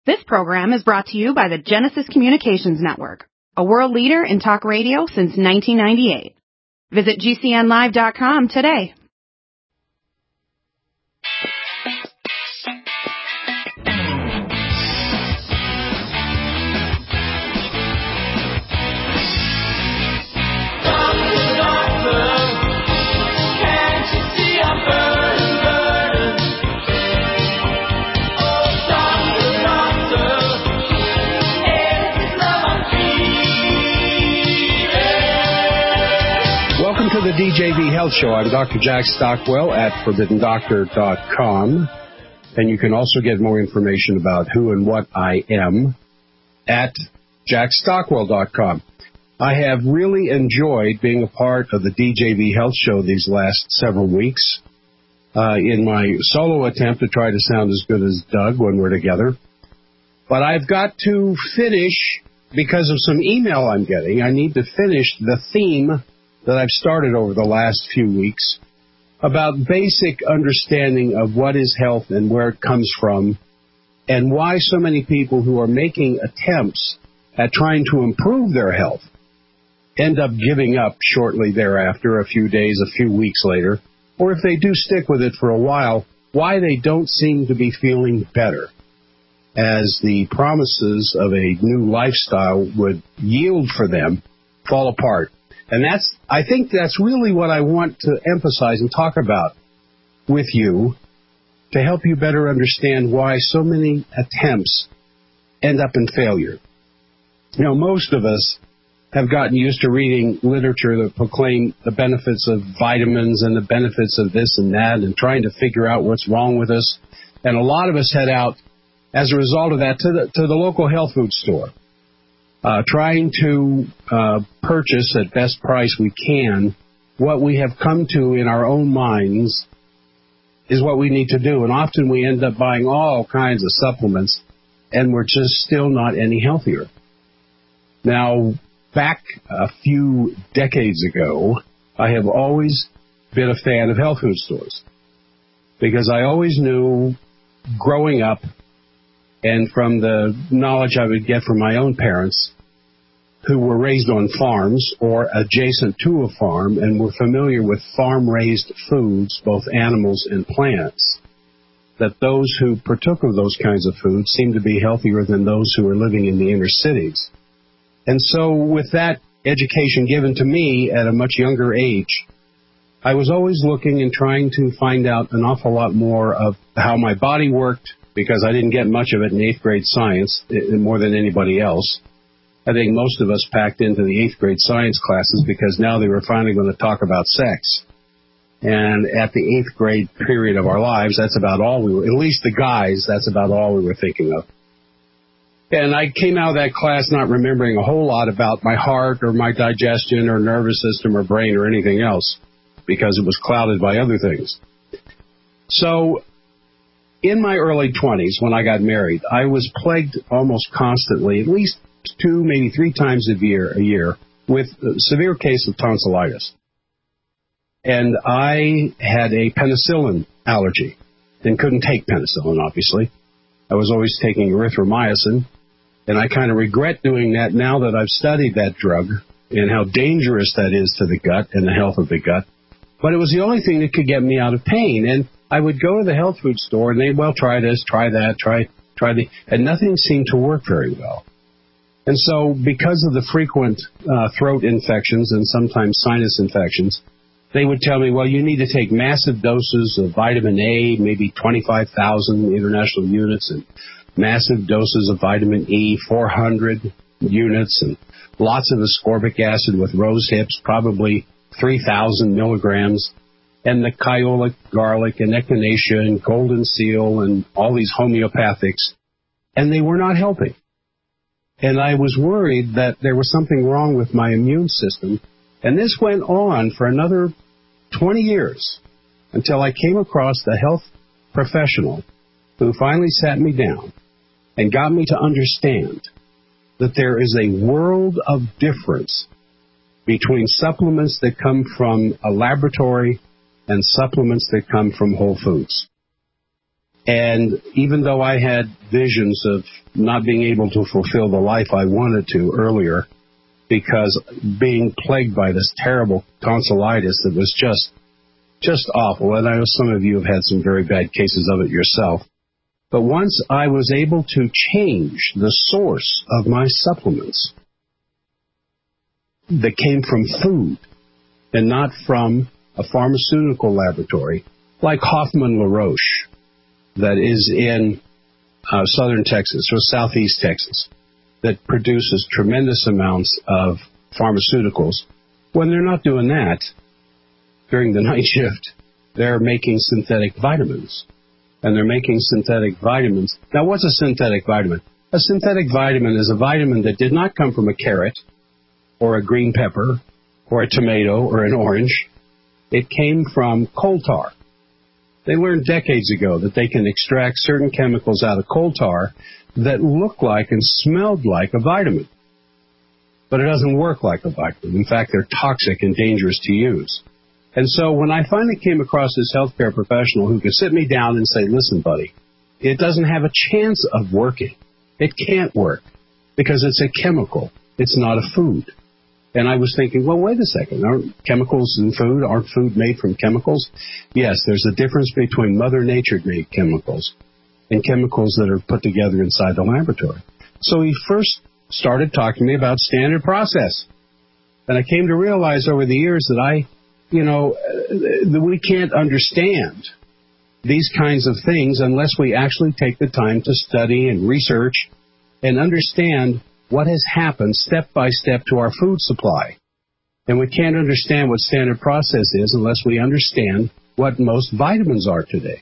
This program is brought to you by the Genesis Communications Network, a world leader in talk radio since 1998. Visit GCNlive.com today. Welcome to the DJV Health Show. I'm Dr. Jack Stockwell at ForbiddenDoctor.com. And you can also get more information about who and what I am at JackStockwell.com. I have really enjoyed being a part of the DJV Health Show these last several weeks in my solo attempt to try to sound as good as Doug when we're together. But I've got to finish, because of some email I'm getting, I need to finish the theme that I've started over the last few weeks about basic understanding of what is health and where it comes from, and why so many people who are making attempts at trying to improve their health end up giving up shortly thereafter, a few days, a few weeks later, or if they do stick with it for a while, why they don't seem to be feeling better, as the promises of a new lifestyle would yield for them fall apart. And I think that's really what I want to emphasize and talk about with you, to help you better understand why so many attempts end up in failure. You know, most of us have gotten used to reading literature that proclaim the benefits of vitamins and the benefits of this and that, and trying to figure out what's wrong with us. And a lot of us head out, as a result of that, to the local health food store, trying to purchase at best price we can what we have come to in our own minds is what we need to do. And often we end up buying all kinds of supplements, and we're just still not any healthier. Now, back a few decades ago, I have always been a fan of health food stores, because I always knew growing up, and from the knowledge I would get from my own parents, who were raised on farms or adjacent to a farm and were familiar with farm-raised foods, both animals and plants, that those who partook of those kinds of foods seemed to be healthier than those who were living in the inner cities. And so with that education given to me at a much younger age, I was always looking and trying to find out an awful lot more of how my body worked, because I didn't get much of it in 8th grade science more than anybody else. I think most of us packed into the 8th grade science classes because now they were finally going to talk about sex. And at the 8th grade period of our lives, that's about all we were, at least the guys, that's about all we were thinking of. And I came out of that class not remembering a whole lot about my heart or my digestion or nervous system or brain or anything else, because it was clouded by other things. So in my early 20s, when I got married, I was plagued almost constantly, at least 2, maybe 3 times a year, with a severe case of tonsillitis. And I had a penicillin allergy and couldn't take penicillin, obviously. I was always taking erythromycin, and I kind of regret doing that now that I've studied that drug and how dangerous that is to the gut and the health of the gut. But it was the only thing that could get me out of pain. And I would go to the health food store, and they'd, well, try this, try that, try the, and nothing seemed to work very well. And so because of the frequent throat infections and sometimes sinus infections, they would tell me, well, you need to take massive doses of vitamin A, maybe 25,000 international units, and massive doses of vitamin E, 400 units, and lots of ascorbic acid with rose hips, probably 3,000 milligrams, and the kyolic garlic and echinacea and golden seal and all these homeopathics, and they were not helping. And I was worried that there was something wrong with my immune system. And this went on for another 20 years until I came across the health professional who finally sat me down and got me to understand that there is a world of difference between supplements that come from a laboratory and supplements that come from Whole Foods. And even though I had visions of not being able to fulfill the life I wanted to earlier, because being plagued by this terrible tonsillitis that was just awful, and I know some of you have had some very bad cases of it yourself, but once I was able to change the source of my supplements that came from food and not from a pharmaceutical laboratory like Hoffman LaRoche that is in southern Texas or southeast Texas that produces tremendous amounts of pharmaceuticals. When they're not doing that during the night shift, they're making synthetic vitamins. And they're making synthetic vitamins. Now, what's a synthetic vitamin? A synthetic vitamin is a vitamin that did not come from a carrot or a green pepper or a tomato or an orange. It came from coal tar. They learned decades ago that they can extract certain chemicals out of coal tar that look like and smelled like a vitamin. But it doesn't work like a vitamin. In fact, they're toxic and dangerous to use. And so when I finally came across this healthcare professional who could sit me down and say, listen, buddy, it doesn't have a chance of working. It can't work because it's a chemical. It's not a food. And I was thinking, well, wait a second. Aren't chemicals in food? Aren't food made from chemicals? Yes, there's a difference between Mother Nature-made chemicals and chemicals that are put together inside the laboratory. So he first started talking to me about standard process. And I came to realize over the years that that we can't understand these kinds of things unless we actually take the time to study and research and understand what has happened step by step to our food supply. And we can't understand what standard process is unless we understand what most vitamins are today.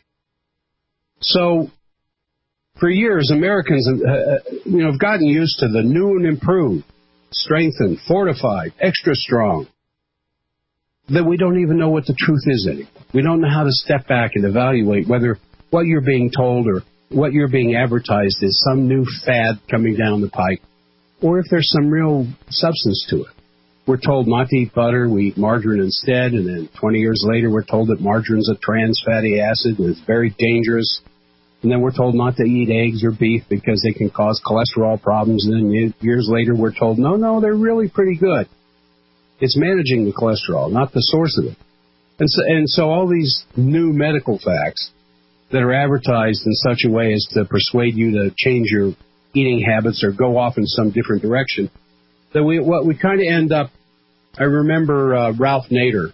So, for years, Americans have gotten used to the new and improved, strengthened, fortified, extra strong, that we don't even know what the truth is anymore. We don't know how to step back and evaluate whether what you're being told or what you're being advertised is some new fad coming down the pike, or if there's some real substance to it. We're told not to eat butter, we eat margarine instead, and then 20 years later we're told that margarine's a trans fatty acid and it's very dangerous. And then we're told not to eat eggs or beef because they can cause cholesterol problems. And then years later we're told, no, they're really pretty good. It's managing the cholesterol, not the source of it. And so all these new medical facts that are advertised in such a way as to persuade you to change your eating habits or go off in some different direction, that what we kind of end up, I remember Ralph Nader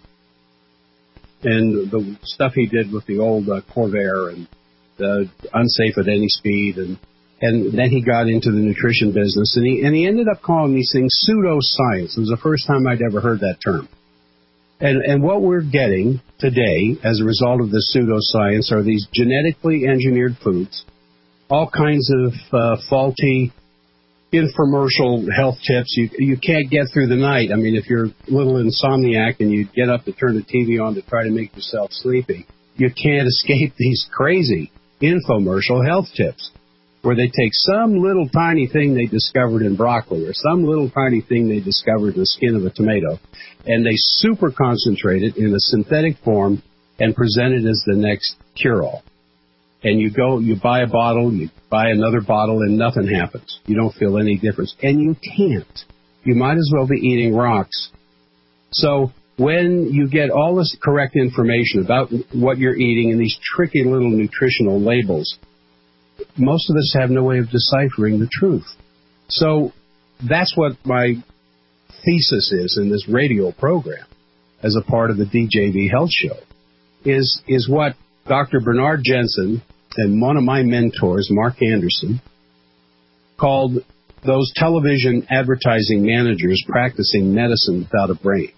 and the stuff he did with the old Corvair and the unsafe at any speed, and then he got into the nutrition business, and he ended up calling these things pseudoscience. It was the first time I'd ever heard that term. And what we're getting today as a result of this pseudoscience are these genetically engineered foods, all kinds of faulty infomercial health tips. You can't get through the night. I mean, if you're a little insomniac and you get up to turn the TV on to try to make yourself sleepy, you can't escape these crazy infomercial health tips where they take some little tiny thing they discovered in broccoli or some little tiny thing they discovered in the skin of a tomato, and they super concentrate it in a synthetic form and present it as the next cure-all. And you buy a bottle, you buy another bottle, and nothing happens. You don't feel any difference. And you can't. You might as well be eating rocks. So when you get all this correct information about what you're eating and these tricky little nutritional labels, most of us have no way of deciphering the truth. So that's what my thesis is in this radio program as a part of the DJV Health Show, is what Dr. Bernard Jensen and one of my mentors, Mark Anderson, called those television advertising managers practicing medicine without a brain.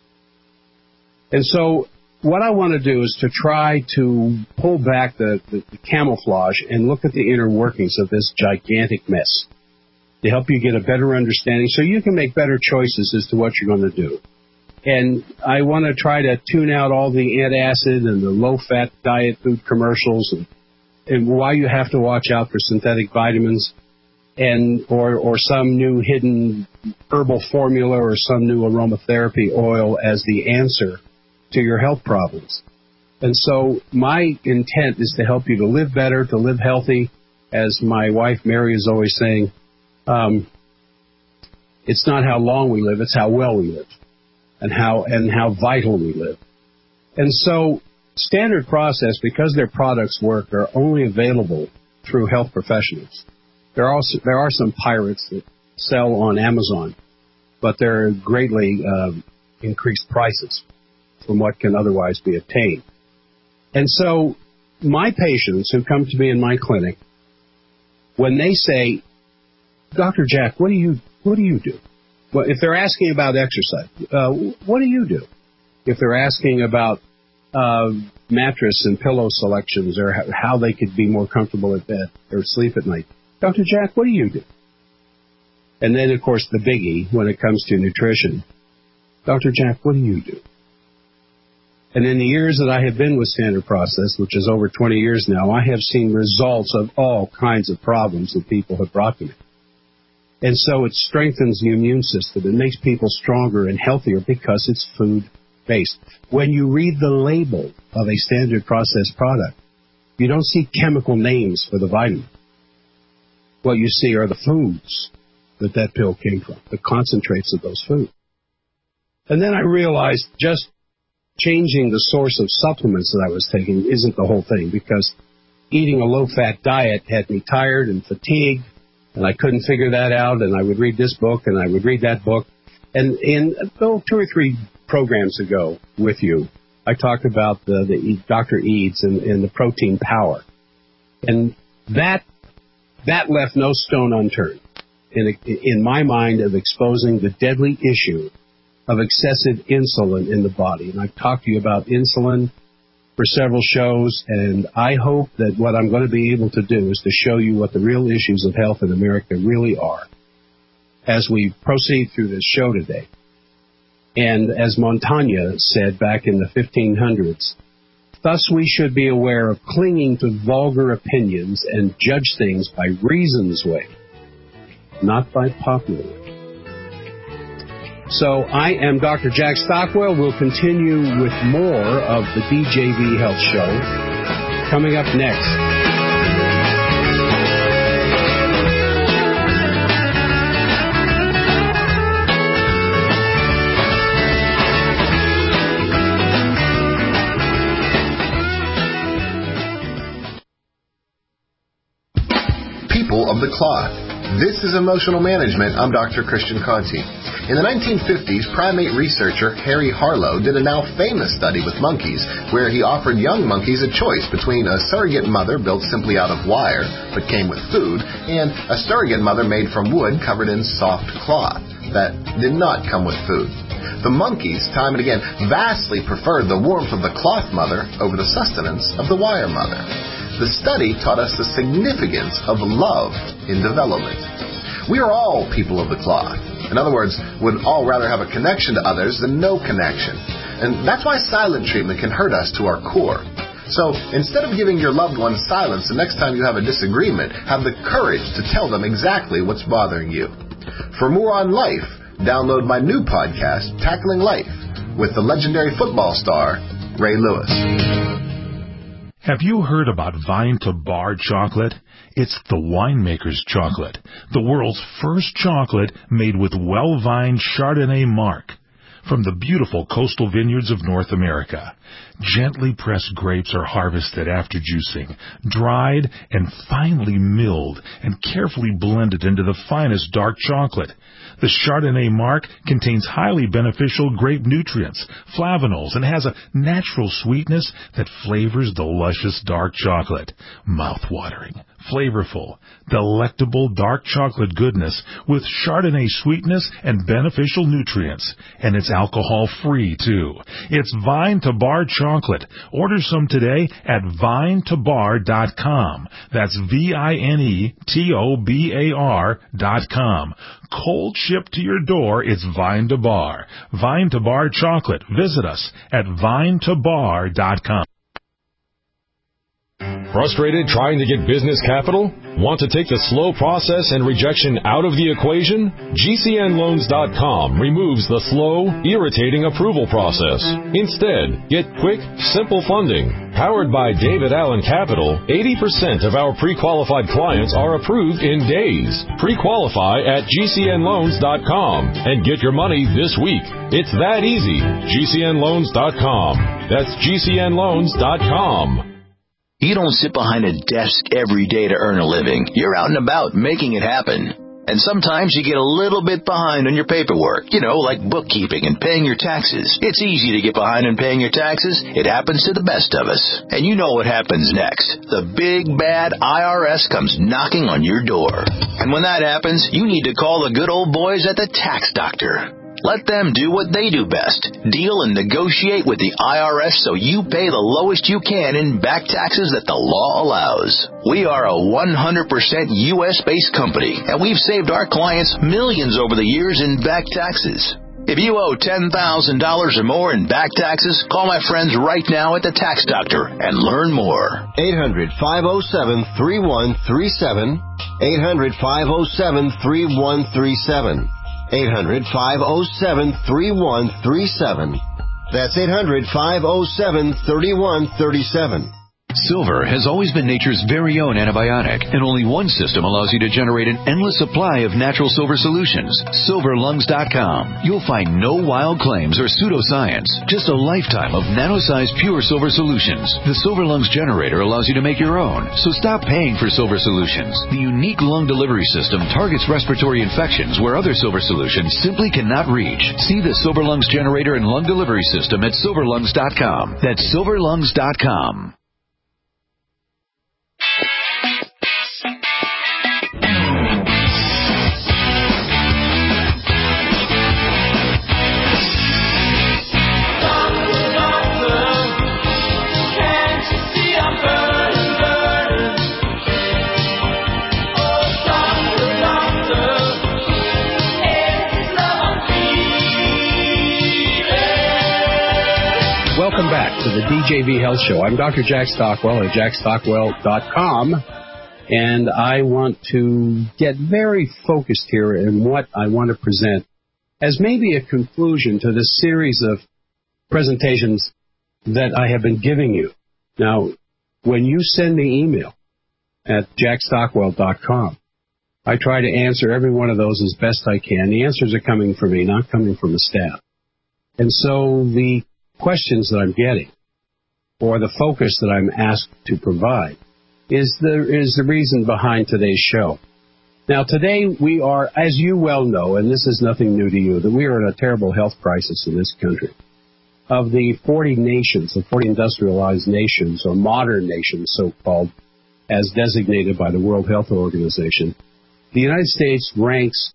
And so what I want to do is to try to pull back the camouflage and look at the inner workings of this gigantic mess to help you get a better understanding so you can make better choices as to what you're going to do. And I want to try to tune out all the antacid and the low-fat diet food commercials and why you have to watch out for synthetic vitamins and or some new hidden herbal formula or some new aromatherapy oil as the answer to your health problems. And so my intent is to help you to live better, to live healthy. As my wife Mary is always saying, it's not how long we live, it's how well we live, and how vital we live. And so Standard Process, because their products work, are only available through health professionals. There are some pirates that sell on Amazon, but they're greatly increased prices from what can otherwise be obtained. And so my patients who come to me in my clinic, when they say, Dr. Jack, what do you do? Well, if they're asking about exercise, what do you do? If they're asking about mattress and pillow selections or how they could be more comfortable at bed or sleep at night, Dr. Jack, what do you do? And then, of course, the biggie when it comes to nutrition, Dr. Jack, what do you do? And in the years that I have been with Standard Process, which is over 20 years now, I have seen results of all kinds of problems that people have brought to me. And so it strengthens the immune system. It makes people stronger and healthier because it's food-based. When you read the label of a Standard Process product, you don't see chemical names for the vitamin. What you see are the foods that pill came from, the concentrates of those foods. And then I realized just changing the source of supplements that I was taking isn't the whole thing, because eating a low-fat diet had me tired and fatigued, and I couldn't figure that out, and I would read this book, and I would read that book. And in 2 or 3 programs ago with you, I talked about the Dr. Eads and the protein power. And that left no stone unturned in my mind of exposing the deadly issue of excessive insulin in the body. And I've talked to you about insulin for several shows, and I hope that what I'm going to be able to do is to show you what the real issues of health in America really are as we proceed through this show today. And as Montaigne said back in the 1500s, thus we should be aware of clinging to vulgar opinions and judge things by reason's way, not by popular way. So I am Dr. Jack Stockwell. We'll continue with more of the DJV Health Show coming up next. People of the Cloth. This is Emotional Management. I'm Dr. Christian Conti. In the 1950s, primate researcher Harry Harlow did a now famous study with monkeys where he offered young monkeys a choice between a surrogate mother built simply out of wire but came with food and a surrogate mother made from wood covered in soft cloth that did not come with food. The monkeys, time and again, vastly preferred the warmth of the cloth mother over the sustenance of the wire mother. The study taught us the significance of love in development. We are all people of the cloth. In other words, would all rather have a connection to others than no connection. And that's why silent treatment can hurt us to our core. So instead of giving your loved ones silence the next time you have a disagreement, have the courage to tell them exactly what's bothering you. For more on life, download my new podcast, Tackling Life, with the legendary football star, Ray Lewis. Have you heard about Vine to Bar chocolate? It's the winemaker's chocolate, the world's first chocolate made with well-vined Chardonnay marc from the beautiful coastal vineyards of North America. Gently pressed grapes are harvested after juicing, dried and finely milled and carefully blended into the finest dark chocolate. The Chardonnay marc contains highly beneficial grape nutrients, flavanols, and has a natural sweetness that flavors the luscious dark chocolate. Mouth-watering, flavorful, delectable dark chocolate goodness with Chardonnay sweetness and beneficial nutrients. And it's alcohol-free, too. It's Vine to Bar chocolate. Order some today at vinetobar.com. That's VINETOBAR.com. Cold shipped to your door, it's Vine to Bar. Vine to Bar chocolate. Visit us at vinetobar.com. Frustrated trying to get business capital? Want to take the slow process and rejection out of the equation? GCNLoans.com removes the slow, irritating approval process. Instead, get quick, simple funding. Powered by David Allen Capital, 80% of our pre-qualified clients are approved in days. Pre-qualify at GCNLoans.com and get your money this week. It's that easy. GCNLoans.com. That's GCNLoans.com. You don't sit behind a desk every day to earn a living. You're out and about making it happen. And sometimes you get a little bit behind on your paperwork, like bookkeeping and paying your taxes. It's easy to get behind on paying your taxes. It happens to the best of us. And you know what happens next. The big, bad IRS comes knocking on your door. And when that happens, you need to call the good old boys at the Tax Doctor. Let them do what they do best. Deal and negotiate with the IRS so you pay the lowest you can in back taxes that the law allows. We are a 100% U.S.-based company, and we've saved our clients millions over the years in back taxes. If you owe $10,000 or more in back taxes, call my friends right now at the Tax Doctor and learn more. 800-507-3137. 800-507-3137. 800-507-3137. That's 800-507-3137. Silver has always been nature's very own antibiotic, and only one system allows you to generate an endless supply of natural silver solutions. SilverLungs.com. You'll find no wild claims or pseudoscience, just a lifetime of nano-sized pure silver solutions. The Silver Lungs generator allows you to make your own, so stop paying for silver solutions. The unique lung delivery system targets respiratory infections where other silver solutions simply cannot reach. See the Silver Lungs generator and lung delivery system at SilverLungs.com. That's SilverLungs.com. Welcome back to the DJV Health Show. I'm Dr. Jack Stockwell at jackstockwell.com, and I want to get very focused here in what I want to present as maybe a conclusion to this series of presentations that I have been giving you. Now, when you send me email at jackstockwell.com, I try to answer every one of those as best I can. The answers are coming from me, not coming from the staff. And so the questions that I'm getting, or the focus that I'm asked to provide, is the reason behind today's show. Now, today we are, as you well know, and this is nothing new to you, that we are in a terrible health crisis in this country. Of the 40 nations, the 40 industrialized nations, or modern nations, so-called, as designated by the World Health Organization, the United States ranks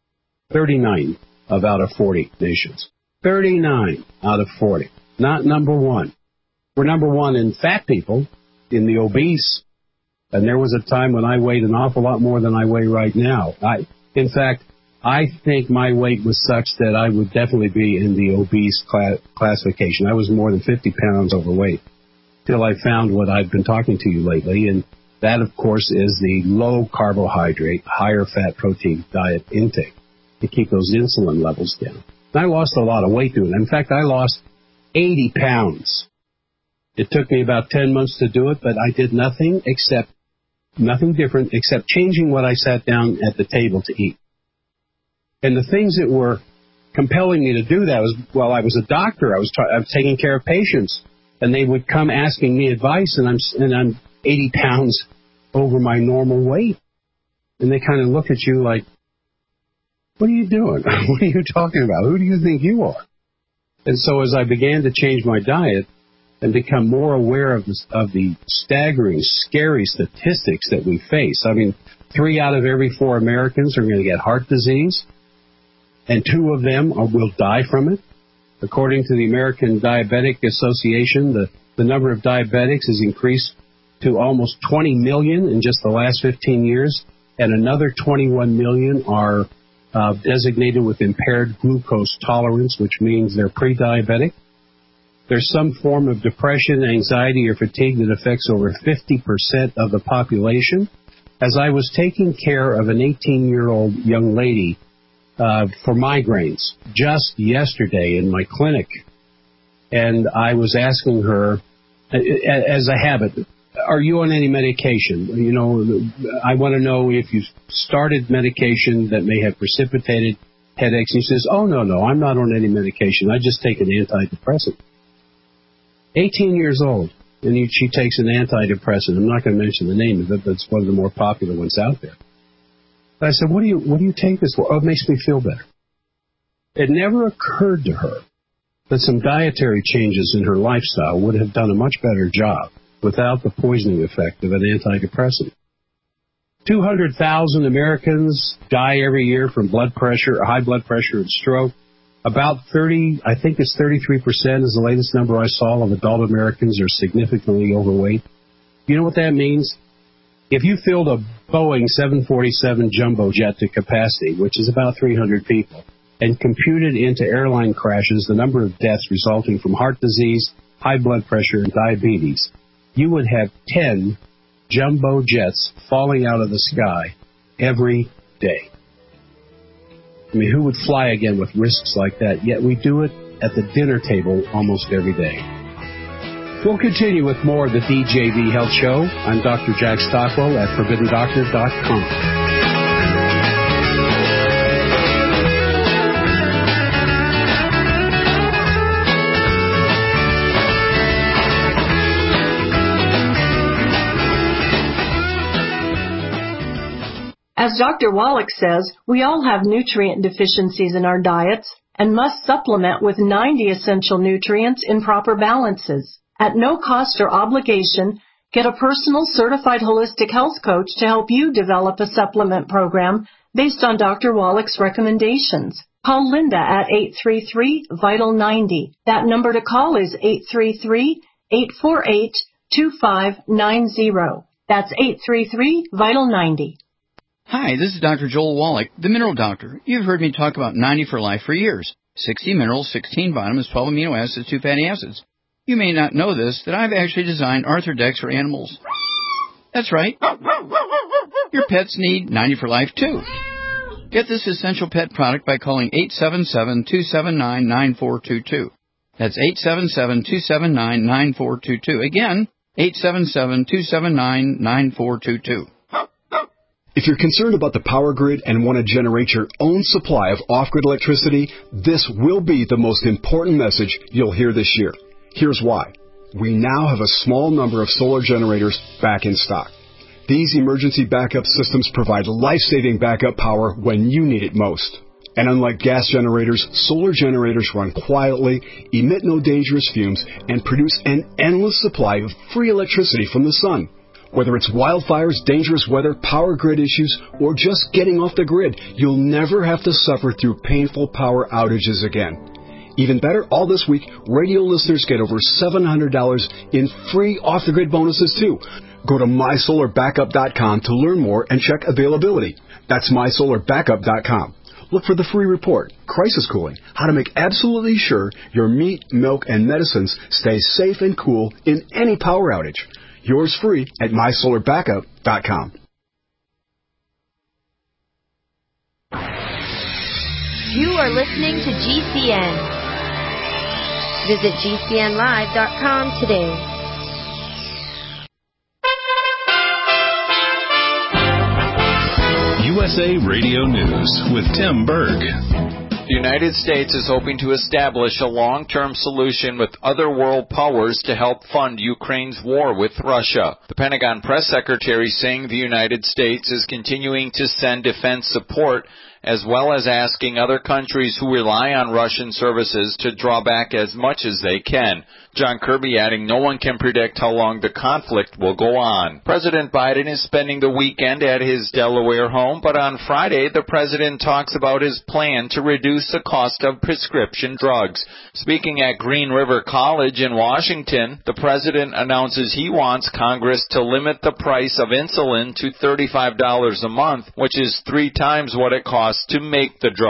39 out of 40 nations. 39 out of 40. Not number one. We're number one in fat people, in the obese. And there was a time when I weighed an awful lot more than I weigh right now. In fact, I think my weight was such that I would definitely be in the obese classification. I was more than 50 pounds overweight till I found what I've been talking to you lately. And that, of course, is the low carbohydrate, higher fat protein diet intake to keep those insulin levels down. I lost a lot of weight doing it. In fact, I lost 80 pounds. It took me about 10 months to do it, but I did nothing different except changing what I sat down at the table to eat. And the things that were compelling me to do that was, well, I was a doctor. I was taking care of patients, and they would come asking me advice, and I'm 80 pounds over my normal weight. And they kind of look at you like, what are you doing? What are you talking about? Who do you think you are? And so as I began to change my diet and become more aware of the staggering, scary statistics that we face, I mean, 3 out of every 4 Americans are going to get heart disease, and 2 of them will die from it. According to the American Diabetic Association, the number of diabetics has increased to almost 20 million in just the last 15 years, and another 21 million are designated with impaired glucose tolerance, which means they're pre-diabetic. there's some form of depression, anxiety, or fatigue that affects over 50% of the population. As I was taking care of an 18-year-old young lady for migraines just yesterday in my clinic, and I was asking her, as a habit, are you on any medication? You know, I want to know if you started medication that may have precipitated headaches. And she says, oh, no, I'm not on any medication. I just take an antidepressant. 18 years old, and she takes an antidepressant. I'm not going to mention the name of it, but it's one of the more popular ones out there. But I said, what do you take this for? Oh, it makes me feel better. It never occurred to her that some dietary changes in her lifestyle would have done a much better job without the poisoning effect of an antidepressant. 200,000 Americans die every year from blood pressure, high blood pressure, and stroke. About 33% is the latest number I saw of adult Americans are significantly overweight. You know what that means? If you filled a Boeing 747 jumbo jet to capacity, which is about 300 people, and computed into airline crashes the number of deaths resulting from heart disease, high blood pressure, and diabetes, you would have 10 jumbo jets falling out of the sky every day. I mean, who would fly again with risks like that? Yet we do it at the dinner table almost every day. We'll continue with more of the DJV Health Show. I'm Dr. Jack Stockwell at ForbiddenDoctor.com. As Dr. Wallach says, we all have nutrient deficiencies in our diets and must supplement with 90 essential nutrients in proper balances. At no cost or obligation, get a personal certified holistic health coach to help you develop a supplement program based on Dr. Wallach's recommendations. Call Linda at 833-VITAL-90. That number to call is 833-848-2590. That's 833-VITAL-90. Hi, this is Dr. Joel Wallach, the Mineral Doctor. You've heard me talk about 90 for Life for years. 60 minerals, 16 vitamins, 12 amino acids, 2 fatty acids. You may not know this, that I've actually designed Arthrodex for animals. That's right. Your pets need 90 for Life, too. Get this essential pet product by calling 877-279-9422. That's 877-279-9422. Again, 877-279-9422. If you're concerned about the power grid and want to generate your own supply of off-grid electricity, this will be the most important message you'll hear this year. Here's why. We now have a small number of solar generators back in stock. These emergency backup systems provide life-saving backup power when you need it most. And unlike gas generators, solar generators run quietly, emit no dangerous fumes, and produce an endless supply of free electricity from the sun. Whether it's wildfires, dangerous weather, power grid issues, or just getting off the grid, you'll never have to suffer through painful power outages again. Even better, all this week, radio listeners get over $700 in free off-the-grid bonuses, too. Go to MySolarBackup.com to learn more and check availability. That's MySolarBackup.com. Look for the free report, Crisis Cooling, how to make absolutely sure your meat, milk, and medicines stay safe and cool in any power outage. Yours free at MySolarBackup.com. You are listening to GCN. Visit GCNlive.com today. USA Radio News with Tim Berg. The United States is hoping to establish a long-term solution with other world powers to help fund Ukraine's war with Russia. The Pentagon press secretary saying the United States is continuing to send defense support as well as asking other countries who rely on Russian services to draw back as much as they can. John Kirby adding no one can predict how long the conflict will go on. President Biden is spending the weekend at his Delaware home, but on Friday the president talks about his plan to reduce the cost of prescription drugs. Speaking at Green River College in Washington, the president announces he wants Congress to limit the price of insulin to $35 a month, which is 3 times what it costs to make the drug.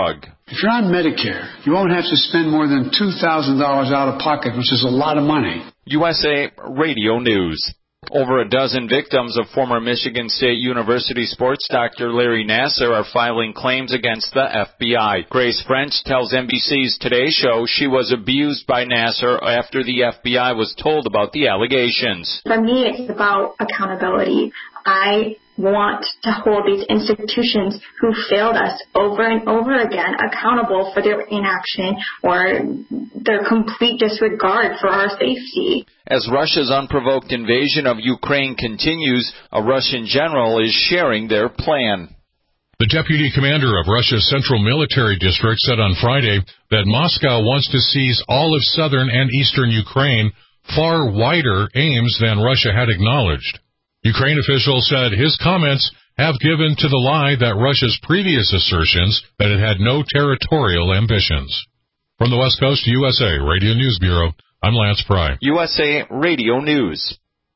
If you're on Medicare, you won't have to spend more than $2,000 out of pocket, which is a lot of money. USA Radio News. Over a dozen victims of former Michigan State University sports doctor Larry Nassar are filing claims against the FBI. Grace French tells NBC's Today Show she was abused by Nassar after the FBI was told about the allegations. For me, it's about accountability. I want to hold these institutions who failed us over and over again accountable for their inaction or their complete disregard for our safety. As Russia's unprovoked invasion of Ukraine continues, a Russian general is sharing their plan. The deputy commander of Russia's Central Military District said on Friday that Moscow wants to seize all of southern and eastern Ukraine, far wider aims than Russia had acknowledged. Ukraine officials said his comments have given to the lie that Russia's previous assertions that it had no territorial ambitions. From the West Coast USA Radio News Bureau, I'm Lance Pry. USA Radio News.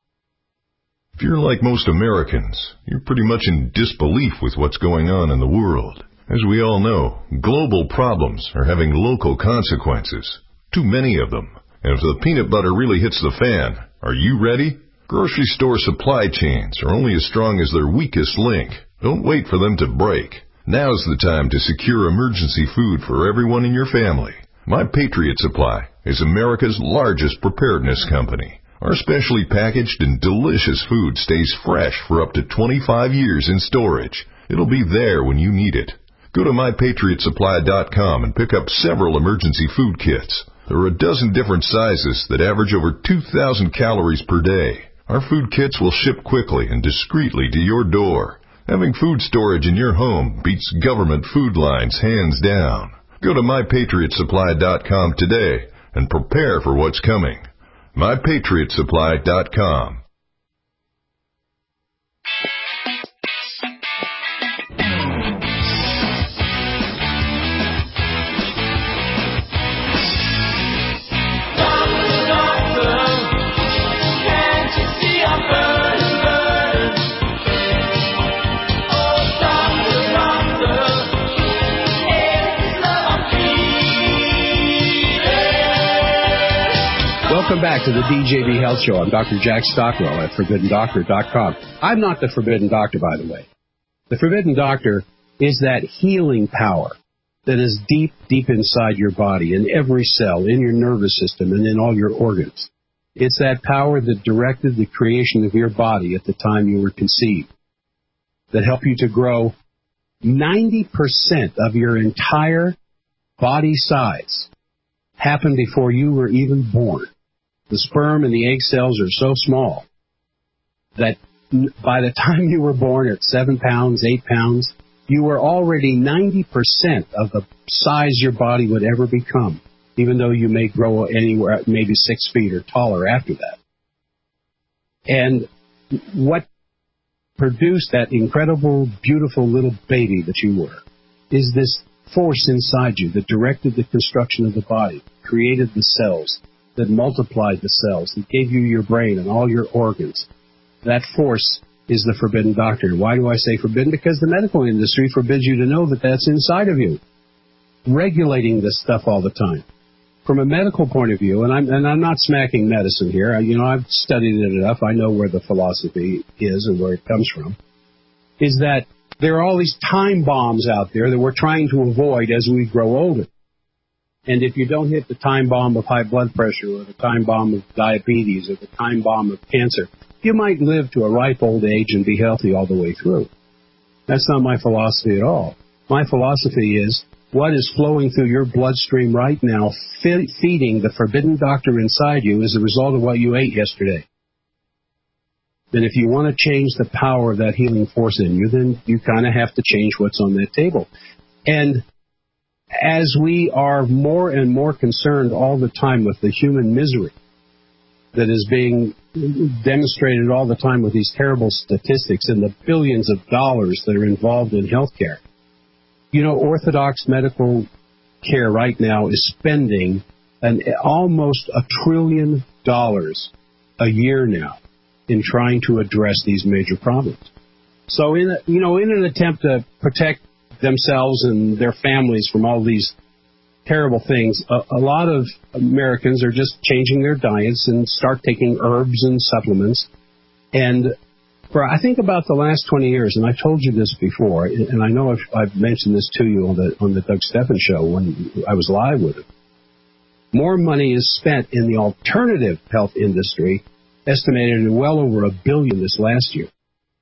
If you're like most Americans, you're pretty much in disbelief with what's going on in the world. As we all know, global problems are having local consequences. Too many of them. And if the peanut butter really hits the fan, are you ready? Grocery store supply chains are only as strong as their weakest link. Don't wait for them to break. Now's the time to secure emergency food for everyone in your family. My Patriot Supply is America's largest preparedness company. Our specially packaged and delicious food stays fresh for up to 25 years in storage. It'll be there when you need it. Go to MyPatriotSupply.com and pick up several emergency food kits. There are a dozen different sizes that average over 2,000 calories per day. Our food kits will ship quickly and discreetly to your door. Having food storage in your home beats government food lines hands down. Go to MyPatriotSupply.com today and prepare for what's coming. MyPatriotSupply.com. Welcome back to the DJB Health Show. I'm Dr. Jack Stockwell at ForbiddenDoctor.com. I'm not the Forbidden Doctor, by the way. The Forbidden Doctor is that healing power that is deep, deep inside your body, in every cell, in your nervous system, and in all your organs. It's that power that directed the creation of your body at the time you were conceived, that helped you to grow 90% of your entire body size happened before you were even born. The sperm and the egg cells are so small that by the time you were born at 7 pounds, 8 pounds, you were already 90% of the size your body would ever become, even though you may grow anywhere, maybe 6 feet or taller after that. And what produced that incredible, beautiful little baby that you were is this force inside you that directed the construction of the body, created the cells, that multiplied the cells, that gave you your brain and all your organs. That force is the Forbidden Doctor. Why do I say forbidden? Because the medical industry forbids you to know that that's inside of you, regulating this stuff all the time. From a medical point of view, and I'm not smacking medicine here. I've studied it enough. I know where the philosophy is and where it comes from. Is that there are all these time bombs out there that we're trying to avoid as we grow older. And if you don't hit the time bomb of high blood pressure or the time bomb of diabetes or the time bomb of cancer, you might live to a ripe old age and be healthy all the way through. That's not my philosophy at all. My philosophy is what is flowing through your bloodstream right now, feeding the Forbidden Doctor inside you as a result of what you ate yesterday. And if you want to change the power of that healing force in you, then you kind of have to change what's on that table. And as we are more and more concerned all the time with the human misery that is being demonstrated all the time with these terrible statistics and the billions of dollars that are involved in healthcare, orthodox medical care right now is spending almost $1 trillion a year now in trying to address these major problems. So in an attempt to protect themselves and their families from all these terrible things. A lot of Americans are just changing their diets and start taking herbs and supplements. And for I think about the last 20 years, and I told you this before, and I know I've mentioned this to you on the Doug Steffen show when I was live with him. More money is spent in the alternative health industry, estimated at well over $1 billion this last year,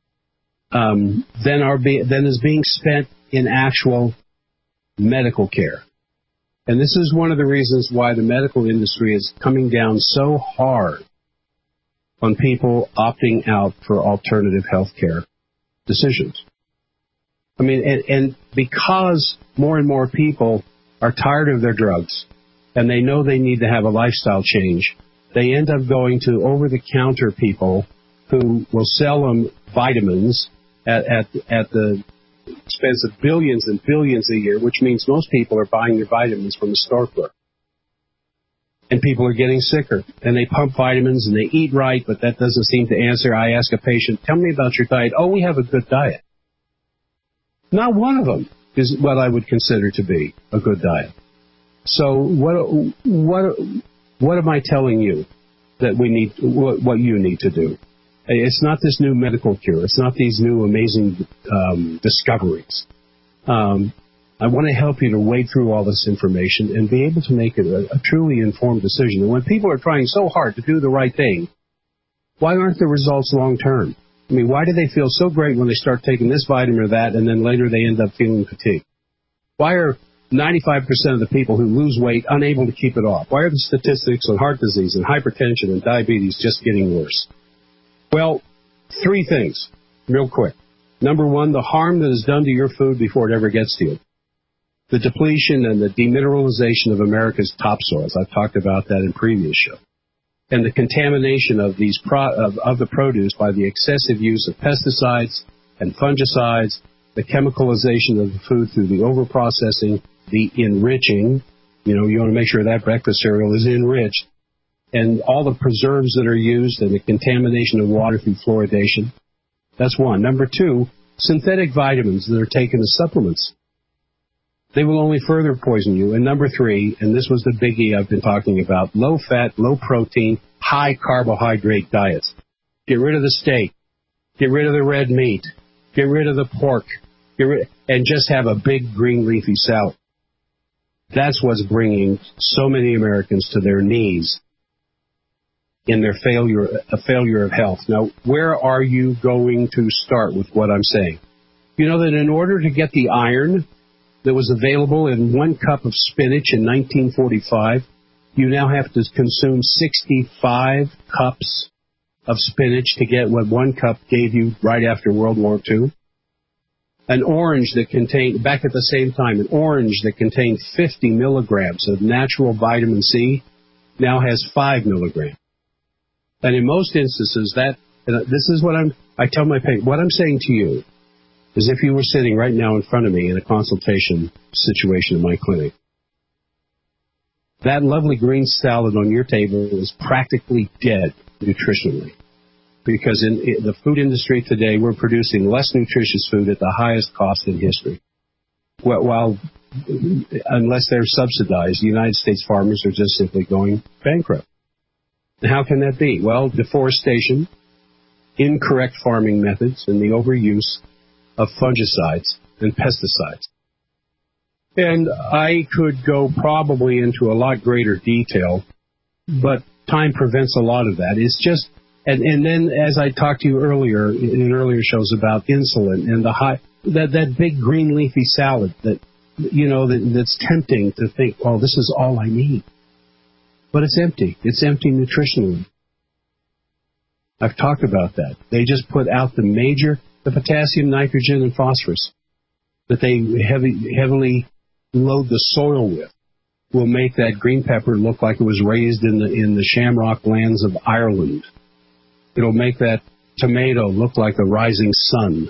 than is being spent in actual medical care. And this is one of the reasons why the medical industry is coming down so hard on people opting out for alternative health care decisions. I mean, and because more and more people are tired of their drugs and they know they need to have a lifestyle change, they end up going to over-the-counter people who will sell them vitamins at the expense of billions and billions a year, which means most people are buying their vitamins from the store clerk. And people are getting sicker, and they pump vitamins, and they eat right, but that doesn't seem to answer. I ask a patient, tell me about your diet. Oh, we have a good diet. Not one of them is what I would consider to be a good diet. So what am I telling you that we need, what you need to do? It's not this new medical cure. It's not these new amazing discoveries. I want to help you to wade through all this information and be able to make a truly informed decision. And when people are trying so hard to do the right thing, why aren't the results long term? I mean, why do they feel so great when they start taking this vitamin or that, and then later they end up feeling fatigued? Why are 95% of the people who lose weight unable to keep it off? Why are the statistics on heart disease and hypertension and diabetes just getting worse? Well, 3 things, real quick. Number 1, the harm that is done to your food before it ever gets to you. The depletion and the demineralization of America's topsoils. I've talked about that in previous shows. And the contamination of these of the produce by the excessive use of pesticides and fungicides, the chemicalization of the food through the overprocessing, the enriching. You want to make sure that breakfast cereal is enriched. And all the preserves that are used and the contamination of water through fluoridation. That's 1. Number 2, synthetic vitamins that are taken as supplements. They will only further poison you. And number 3, and this was the biggie I've been talking about, low-fat, low-protein, high-carbohydrate diets. Get rid of the steak. Get rid of the red meat. Get rid of the pork. And just have a big green leafy salad. That's what's bringing so many Americans to their knees in their failure of health. Now, where are you going to start with what I'm saying? You know that in order to get the iron that was available in 1 cup of spinach in 1945, you now have to consume 65 cups of spinach to get what 1 cup gave you right after World War II. An orange that contained, back at the same time, an orange that contained 50 milligrams of natural vitamin C now has 5 milligrams. And in most instances, this is what I tell my patients, what I'm saying to you is if you were sitting right now in front of me in a consultation situation in my clinic, that lovely green salad on your table is practically dead nutritionally. Because in the food industry today, we're producing less nutritious food at the highest cost in history. While unless they're subsidized, the United States farmers are just simply going bankrupt. And how can that be? Well, deforestation, incorrect farming methods, and the overuse of fungicides and pesticides. And I could go probably into a lot greater detail, but time prevents a lot of that. It's just, and then as I talked to you earlier, in earlier shows about insulin and that big green leafy salad that's tempting to think, oh, this is all I need. But it's empty. It's empty nutritionally. I've talked about that. They just put out the potassium, nitrogen, and phosphorus that they heavily load the soil with will make that green pepper look like it was raised in the shamrock lands of Ireland. It'll make that tomato look like a rising sun.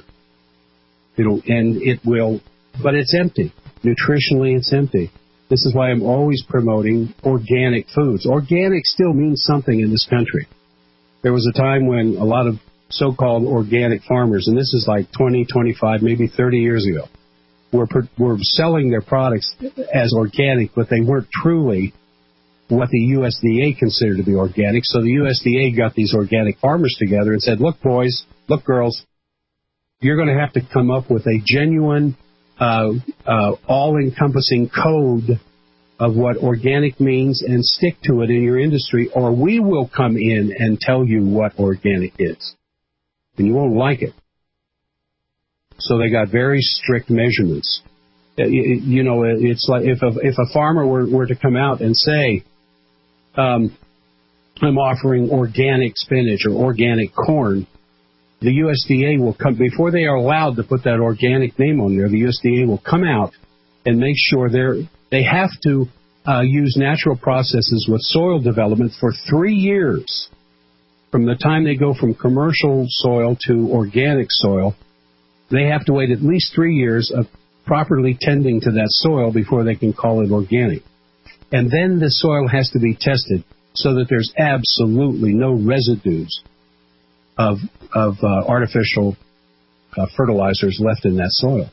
But it's empty. Nutritionally, it's empty. This is why I'm always promoting organic foods. Organic still means something in this country. There was a time when a lot of so-called organic farmers, and this is like 20, 25, maybe 30 years ago, were selling their products as organic, but they weren't truly what the USDA considered to be organic. So the USDA got these organic farmers together and said, look, boys, look, girls, you're going to have to come up with a genuine, all-encompassing code of what organic means and stick to it in your industry, or we will come in and tell you what organic is. And you won't like it. So they got very strict measurements. You know, it's like if a farmer were to come out and say, I'm offering organic spinach or organic corn, the USDA will come, before they are allowed to put that organic name on there, the USDA will come out and make sure they have to use natural processes with soil development for 3 years. From the time they go from commercial soil to organic soil, they have to wait at least 3 years of properly tending to that soil before they can call it organic. And then the soil has to be tested so that there's absolutely no residues of artificial fertilizers left in that soil.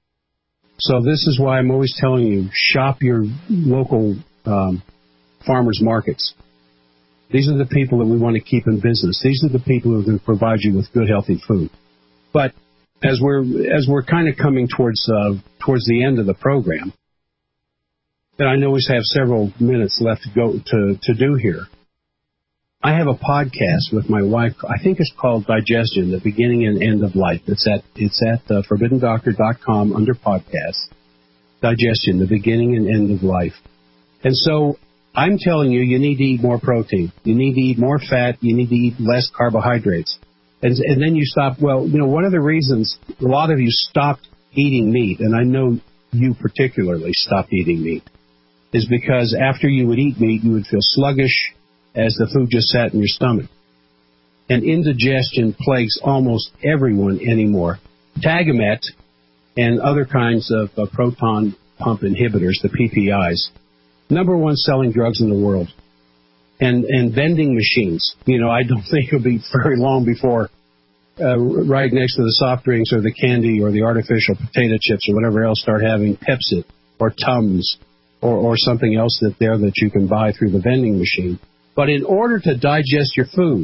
So this is why I'm always telling you, shop your local farmers markets. These are the people that we want to keep in business. These are the people who are going to provide you with good, healthy food. But as we're kind of coming towards the end of the program, and I know we have several minutes left to do here, I have a podcast with my wife. I think it's called Digestion: The Beginning and End of Life. It's at ForbiddenDoctor.com under podcasts. Digestion: The Beginning and End of Life. And so I'm telling you, you need to eat more protein. You need to eat more fat. You need to eat less carbohydrates. And then you stop. Well, you know, one of the reasons a lot of you stopped eating meat, and I know you particularly stopped eating meat, is because after you would eat meat, you would feel sluggish as the food just sat in your stomach. And indigestion plagues almost everyone anymore. Tagamet and other kinds of proton pump inhibitors, the PPIs, #1 selling drugs in the world. And vending machines. You know, I don't think it'll be very long before right next to the soft drinks or the candy or the artificial potato chips or whatever else start having Pepsi or Tums or something else that you can buy through the vending machine. But in order to digest your food,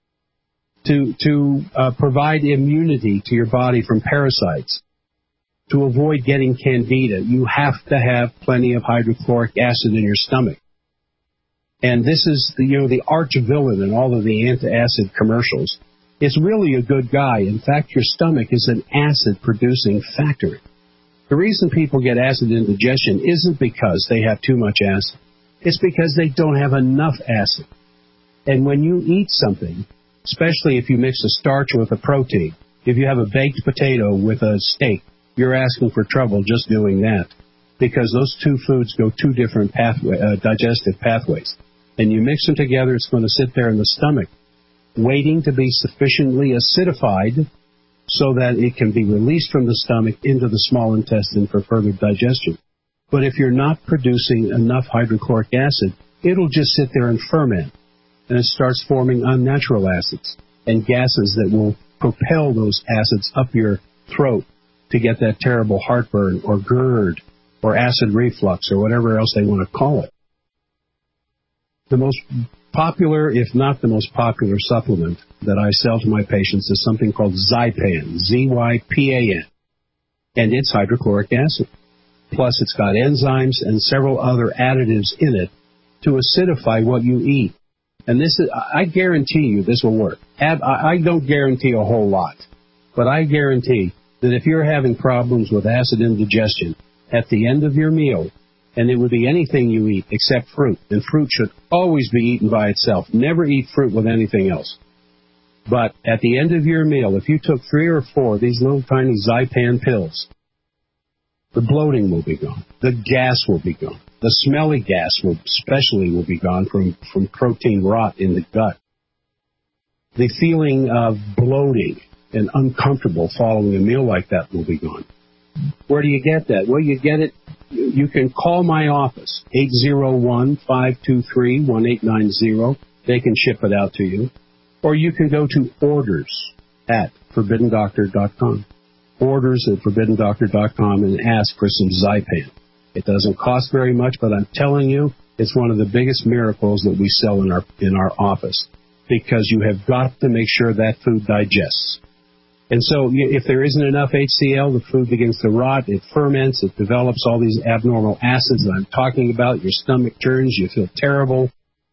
to provide immunity to your body from parasites, to avoid getting candida, you have to have plenty of hydrochloric acid in your stomach. And this is the arch villain in all of the antacid commercials. It's really a good guy. In fact, your stomach is an acid-producing factory. The reason people get acid indigestion isn't because they have too much acid. It's because they don't have enough acid. And when you eat something, especially if you mix a starch with a protein, if you have a baked potato with a steak, you're asking for trouble just doing that, because those two foods go two different digestive pathways. And you mix them together, it's going to sit there in the stomach, waiting to be sufficiently acidified so that it can be released from the stomach into the small intestine for further digestion. But if you're not producing enough hydrochloric acid, it'll just sit there and ferment, and it starts forming unnatural acids and gases that will propel those acids up your throat to get that terrible heartburn or GERD or acid reflux or whatever else they want to call it. The most popular, if not the most popular supplement that I sell to my patients is something called Zypan, Z-Y-P-A-N, and it's hydrochloric acid. Plus it's got enzymes and several other additives in it to acidify what you eat. And this is, I guarantee you this will work. I don't guarantee a whole lot, but I guarantee that if you're having problems with acid indigestion at the end of your meal, and it would be anything you eat except fruit, and fruit should always be eaten by itself. Never eat fruit with anything else. But at the end of your meal, if you took 3 or 4 of these little tiny Zypan pills, the bloating will be gone. The gas will be gone. The smelly gas will be gone from protein rot in the gut. The feeling of bloating and uncomfortable following a meal like that will be gone. Where do you get that? Well, you get it. You can call my office, 801-523-1890. They can ship it out to you. Or you can go to orders@ForbiddenDoctor.com. Borders at ForbiddenDoctor.com and ask for some Zypan. It doesn't cost very much, but I'm telling you, it's one of the biggest miracles that we sell in our office, because you have got to make sure that food digests. And so if there isn't enough HCl, the food begins to rot, it ferments, it develops all these abnormal acids that I'm talking about. Your stomach turns, you feel terrible.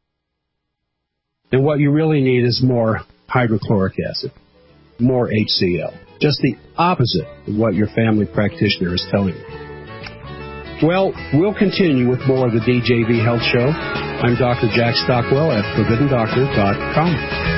And what you really need is more hydrochloric acid, more HCl. Just the opposite of what your family practitioner is telling you. Well, we'll continue with more of the DJV Health Show. I'm Dr. Jack Stockwell at ForbiddenDoctor.com.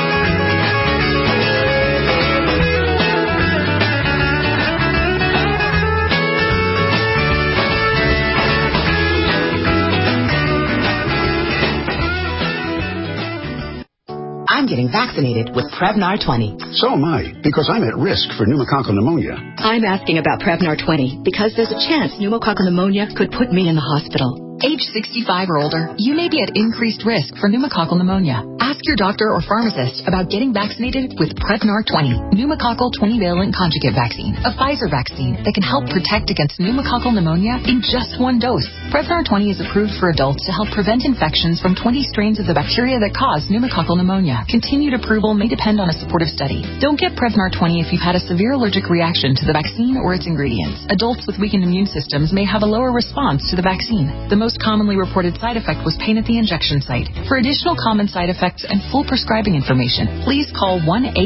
I'm getting vaccinated with Prevnar 20. So am I, because I'm at risk for pneumococcal pneumonia. I'm asking about Prevnar 20 because there's a chance pneumococcal pneumonia could put me in the hospital. Age 65 or older, you may be at increased risk for pneumococcal pneumonia. Ask your doctor or pharmacist about getting vaccinated with Prevnar 20, pneumococcal 20-valent conjugate vaccine, a Pfizer vaccine that can help protect against pneumococcal pneumonia in just one dose. Prevnar 20 is approved for adults to help prevent infections from 20 strains of the bacteria that cause pneumococcal pneumonia. Continued approval may depend on a supportive study. Don't get Prevnar 20 if you've had a severe allergic reaction to the vaccine or its ingredients. Adults with weakened immune systems may have a lower response to the vaccine. The most commonly reported side effect was pain at the injection site. For additional common side effects and full prescribing information, please call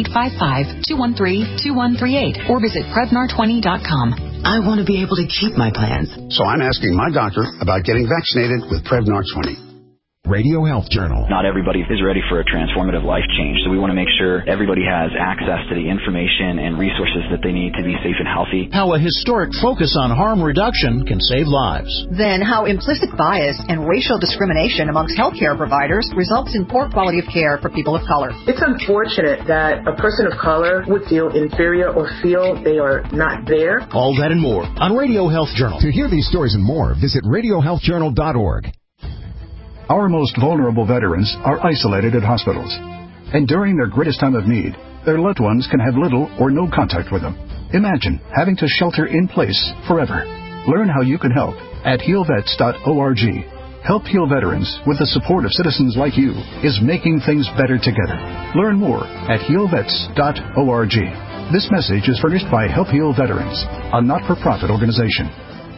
1-855-213-2138 or visit Prevnar20.com. I want to be able to keep my plans. So I'm asking my doctor about getting vaccinated with Prevnar 20. Radio Health Journal. Not everybody is ready for a transformative life change, so we want to make sure everybody has access to the information and resources that they need to be safe and healthy. How a historic focus on harm reduction can save lives. Then how implicit bias and racial discrimination amongst healthcare providers results in poor quality of care for people of color. It's unfortunate that a person of color would feel inferior or feel they are not there. All that and more on Radio Health Journal. To hear these stories and more, visit RadioHealthJournal.org. Our most vulnerable veterans are isolated at hospitals, and during their greatest time of need, their loved ones can have little or no contact with them. Imagine having to shelter in place forever. Learn how you can help at healvets.org. Help Heal Veterans with the support of citizens like you is making things better together. Learn more at healvets.org. This message is furnished by Help Heal Veterans, a not-for-profit organization.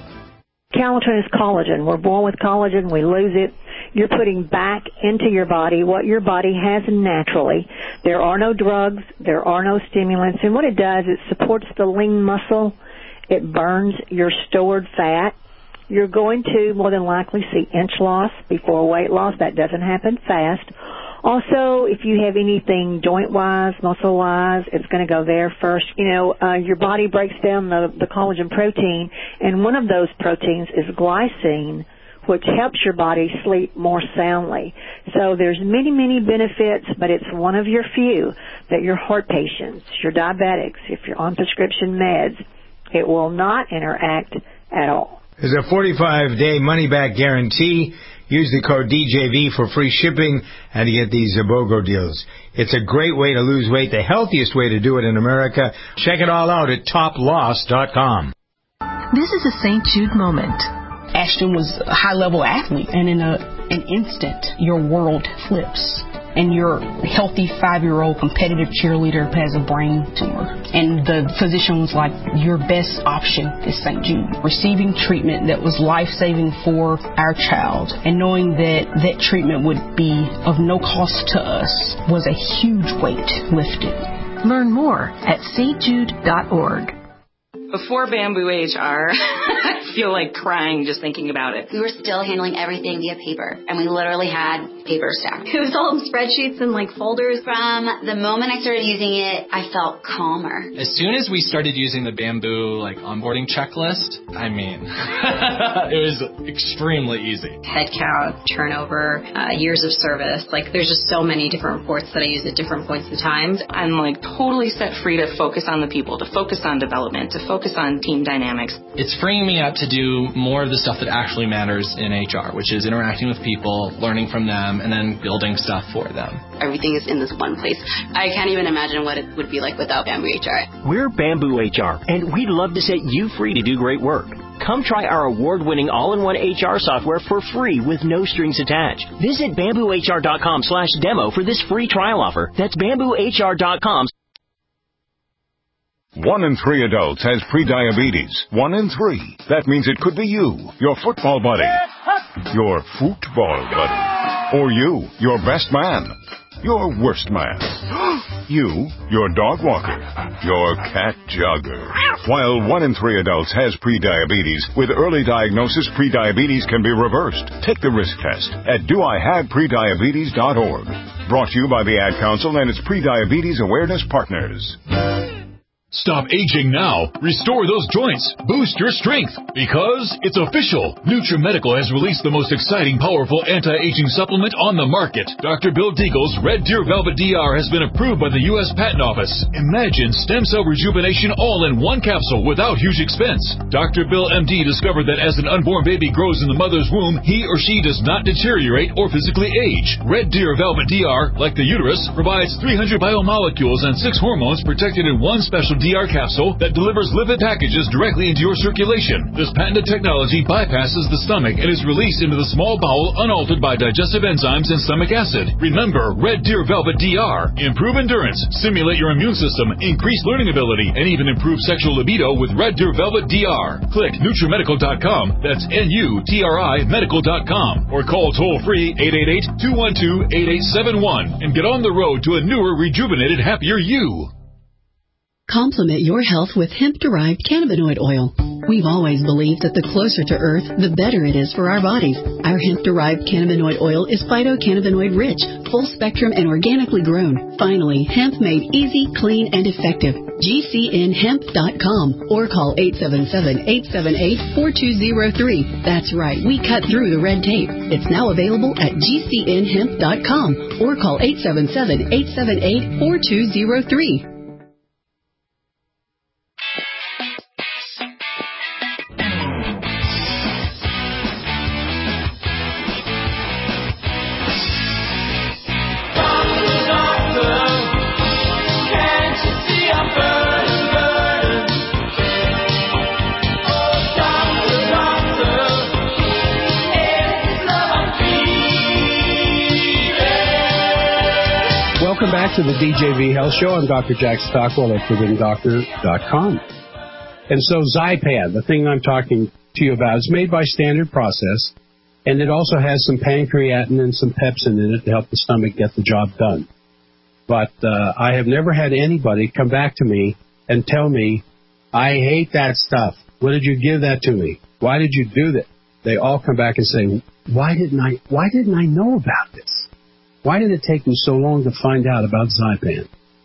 Calatin is collagen. We're born with collagen. We lose it. You're putting back into your body what your body has naturally. There are no drugs. There are no stimulants. And what it does, it supports the lean muscle. It burns your stored fat. You're going to more than likely see inch loss before weight loss. That doesn't happen fast. Also, if you have anything joint-wise, muscle-wise, it's going to go there first. Your body breaks down the collagen protein, and one of those proteins is glycine, which helps your body sleep more soundly. So there's many, many benefits, but it's one of your few that your heart patients, your diabetics, if you're on prescription meds, it will not interact at all. There's a 45-day money-back guarantee. Use the code DJV for free shipping and to get these BOGO deals. It's a great way to lose weight, the healthiest way to do it in America. Check it all out at toploss.com. This is a St. Jude moment. Ashton was a high-level athlete, and in an instant, your world flips. And your healthy 5-year-old competitive cheerleader has a brain tumor. And the physician was like, your best option is St. Jude. Receiving treatment that was life-saving for our child and knowing that that treatment would be of no cost to us was a huge weight lifted. Learn more at stjude.org. Before Bamboo HR, I feel like crying just thinking about it. We were still handling everything via paper, and we literally had paper stacked. It was all in spreadsheets and folders. From the moment I started using it, I felt calmer. As soon as we started using the Bamboo onboarding checklist, it was extremely easy. Head count, turnover, years of service. There's just so many different reports that I use at different points in time. I'm totally set free to focus on the people, to focus on development, to focus focus on team dynamics. It's freeing me up to do more of the stuff that actually matters in HR, which is interacting with people, learning from them, and then building stuff for them. Everything is in this one place. I can't even imagine what it would be like without Bamboo HR. We're Bamboo HR, and we'd love to set you free to do great work. Come try our award-winning all-in-one HR software for free with no strings attached. Visit bamboohr.com/demo for this free trial offer. That's bamboohr.com. 1 in 3 adults has prediabetes. 1 in 3. That means it could be you, your football buddy, your football buddy, or you, your best man, your worst man, you, your dog walker, your cat jogger. While 1 in 3 adults has prediabetes, with early diagnosis, prediabetes can be reversed. Take the risk test at doihaveprediabetes.org. Brought to you by the Ad Council and its Prediabetes Awareness Partners. Stop aging now. Restore those joints. Boost your strength. Because it's official. NutriMedical has released the most exciting, powerful anti-aging supplement on the market. Dr. Bill Deagle's Red Deer Velvet DR has been approved by the U.S. Patent Office. Imagine stem cell rejuvenation all in one capsule without huge expense. Dr. Bill MD discovered that as an unborn baby grows in the mother's womb, he or she does not deteriorate or physically age. Red Deer Velvet DR, like the uterus, provides 300 biomolecules and 6 hormones protected in one special DR capsule that delivers lipid packages directly into your circulation. This patented technology bypasses the stomach and is released into the small bowel unaltered by digestive enzymes and stomach acid. Remember, Red Deer Velvet DR. Improve endurance, stimulate your immune system, increase learning ability, and even improve sexual libido with Red Deer Velvet DR. Click NutriMedical.com, that's NUTRI medical.com, or call toll-free 888-212-8871 and get on the road to a newer, rejuvenated, happier you. Complement your health with hemp-derived cannabinoid oil. We've always believed that the closer to Earth, the better it is for our bodies. Our hemp-derived cannabinoid oil is phytocannabinoid-rich, full-spectrum, and organically grown. Finally, hemp made easy, clean, and effective. GCNhemp.com or call 877-878-4203. That's right, we cut through the red tape. It's now available at GCNhemp.com or call 877-878-4203. Welcome back to the DJV Health Show. I'm Dr. Jack Stockwell at ForbiddenDoctor.com. And so Zypan, the thing I'm talking to you about, is made by Standard Process, and it also has some pancreatin and some pepsin in it to help the stomach get the job done. But I have never had anybody come back to me and tell me, I hate that stuff. What did you give that to me? Why did you do that? They all come back and say, why didn't I know about this? Why did it take me so long to find out about Zypan?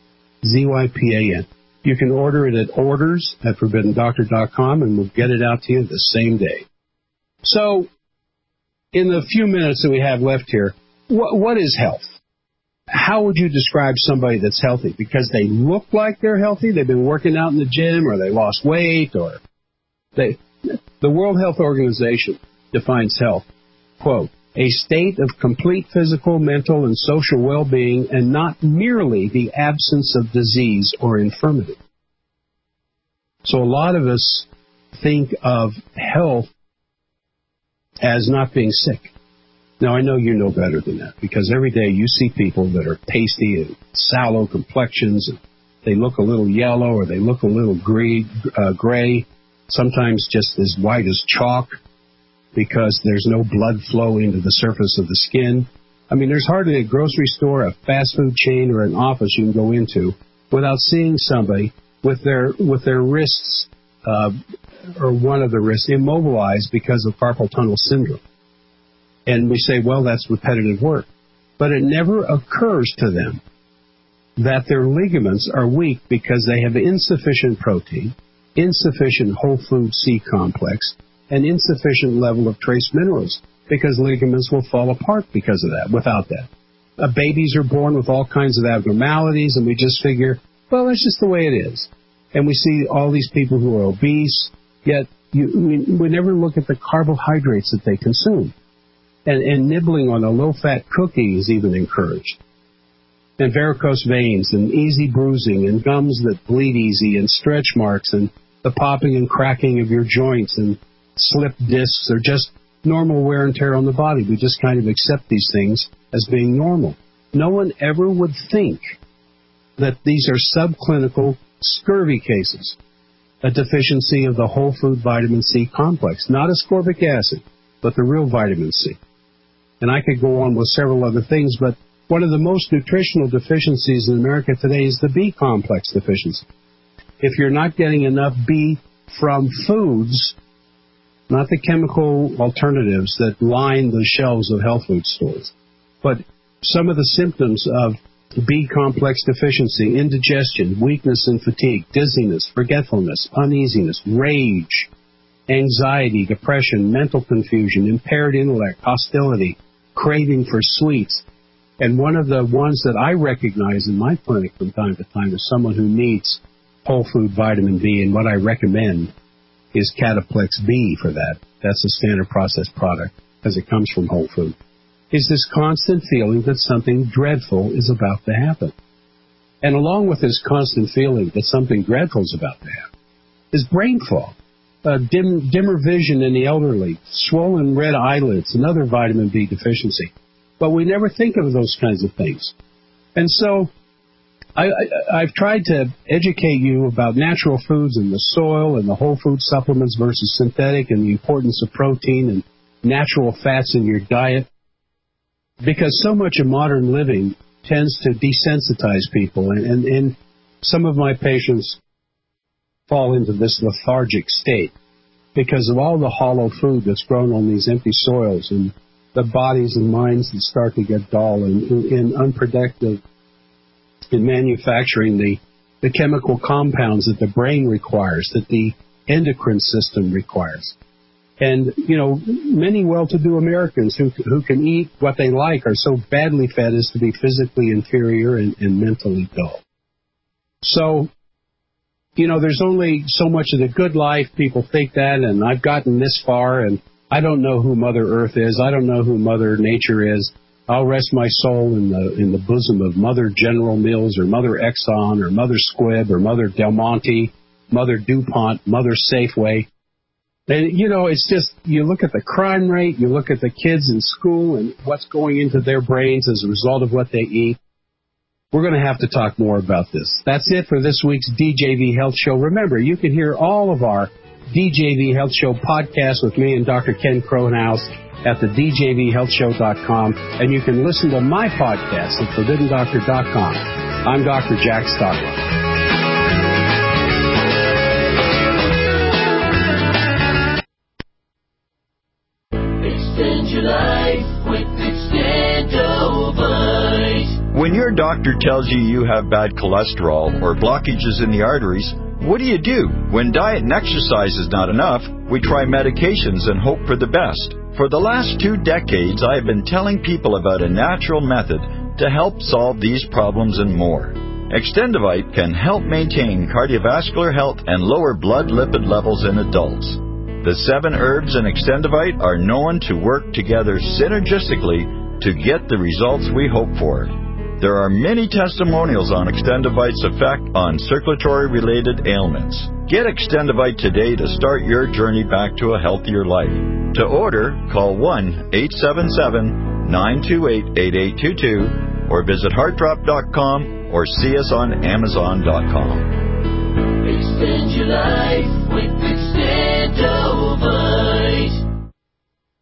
Zypan. You can order it at orders at ForbiddenDoctor.com, and we'll get it out to you the same day. So, in the few minutes that we have left here, what is health? How would you describe somebody that's healthy? Because they look like they're healthy, they've been working out in the gym, or they lost weight, or the World Health Organization defines health, quote, a state of complete physical, mental, and social well-being, and not merely the absence of disease or infirmity. So a lot of us think of health as not being sick. Now, I know you know better than that, because every day you see people that are pasty and sallow complexions, and they look a little yellow or they look a little gray, sometimes just as white as chalk, because there's no blood flow into the surface of the skin. I mean, there's hardly a grocery store, a fast food chain, or an office you can go into without seeing somebody with their wrists, or one of the wrists, immobilized because of carpal tunnel syndrome. And we say, well, that's repetitive work. But it never occurs to them that their ligaments are weak because they have insufficient protein, insufficient whole food C complex, an insufficient level of trace minerals, because ligaments will fall apart because of that, without that. Babies are born with all kinds of abnormalities, and we just figure, well, that's just the way it is. And we see all these people who are obese, yet we never look at the carbohydrates that they consume. And nibbling on a low-fat cookie is even encouraged. And varicose veins and easy bruising and gums that bleed easy and stretch marks and the popping and cracking of your joints and slipped discs are just normal wear and tear on the body. We just kind of accept these things as being normal. No one ever would think that these are subclinical scurvy cases, a deficiency of the whole food vitamin C complex, not ascorbic acid, but the real vitamin C. And I could go on with several other things, but one of the most nutritional deficiencies in America today is the B complex deficiency. If you're not getting enough B from foods, not the chemical alternatives that line the shelves of health food stores, but some of the symptoms of B complex deficiency: indigestion, weakness and fatigue, dizziness, forgetfulness, uneasiness, rage, anxiety, depression, mental confusion, impaired intellect, hostility, craving for sweets. And one of the ones that I recognize in my clinic from time to time is someone who needs whole food vitamin B, and what I recommend is Cataplex B for that. That's a standard processed product because it comes from whole food. Is this constant feeling that something dreadful is about to happen. And along with this constant feeling that something dreadful is about to happen is brain fog, dimmer vision in the elderly, swollen red eyelids, another vitamin B deficiency. But we never think of those kinds of things. And so I've tried to educate you about natural foods and the soil and the whole food supplements versus synthetic and the importance of protein and natural fats in your diet, because so much of modern living tends to desensitize people. And some of my patients fall into this lethargic state because of all the hollow food that's grown on these empty soils and the bodies and minds that start to get dull and unproductive in manufacturing the chemical compounds that the brain requires, that the endocrine system requires. And, you know, many well-to-do Americans who can eat what they like are so badly fed as to be physically inferior and mentally dull. So, you know, there's only so much of the good life. People think that, and I've gotten this far, and I don't know who Mother Earth is. I don't know who Mother Nature is. I'll rest my soul in the bosom of Mother General Mills or Mother Exxon or Mother Squibb or Mother Del Monte, Mother DuPont, Mother Safeway. And, you know, it's just, you look at the crime rate, you look at the kids in school and what's going into their brains as a result of what they eat. We're going to have to talk more about this. That's it for this week's DJV Health Show. Remember, you can hear all of our DJV Health Show podcasts with me and Dr. Ken Cronhouse at the DJVHealthShow.com, and you can listen to my podcast at ForbiddenDoctor.com. I'm Dr. Jack Stockwell. Extend your life with Extendovite. When your doctor tells you you have bad cholesterol or blockages in the arteries, what do? When diet and exercise is not enough, we try medications and hope for the best. For the last 2 decades, I have been telling people about a natural method to help solve these problems and more. Extendovite can help maintain cardiovascular health and lower blood lipid levels in adults. The 7 herbs in Extendovite are known to work together synergistically to get the results we hope for. There are many testimonials on Extendovite's effect on circulatory-related ailments. Get Extendovite today to start your journey back to a healthier life. To order, call 1-877-928-8822 or visit heartdrop.com or see us on Amazon.com. Extend your life with Extendovite.